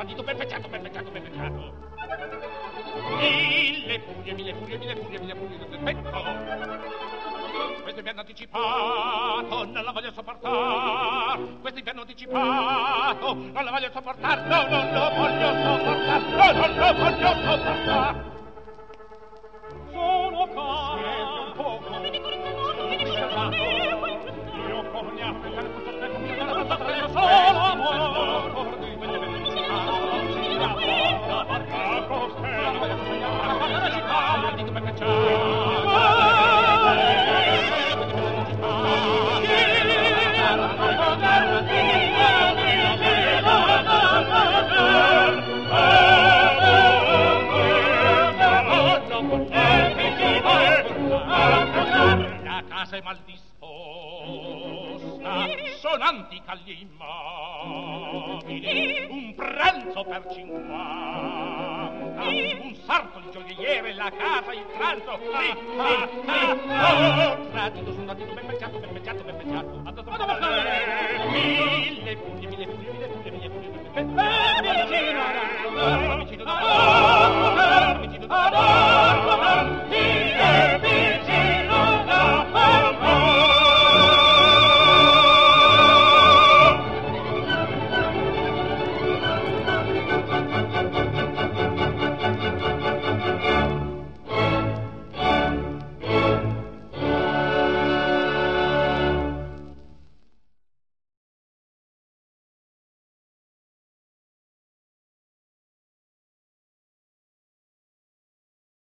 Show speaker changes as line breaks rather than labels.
bandito ben peccato, ben peccato, ben peccato. Mille furie, mille furie, mille furie, mille furie del petto. Questo inverno anticipato non la voglio sopportar. Questo inverno anticipato non la voglio sopportar. No, non lo voglio sopportar. No, non lo voglio sopportar. Sono caro un poco. Io come aspettare questo tempo mi dà la cosa solo amore. La casa è mal disposta, sonanti cagli immobili, un pranzo per 50, un sarto di gioielliere, la casa, il pranzo, sì, gradito, sono ben peccato, ben peccato, ben peccato.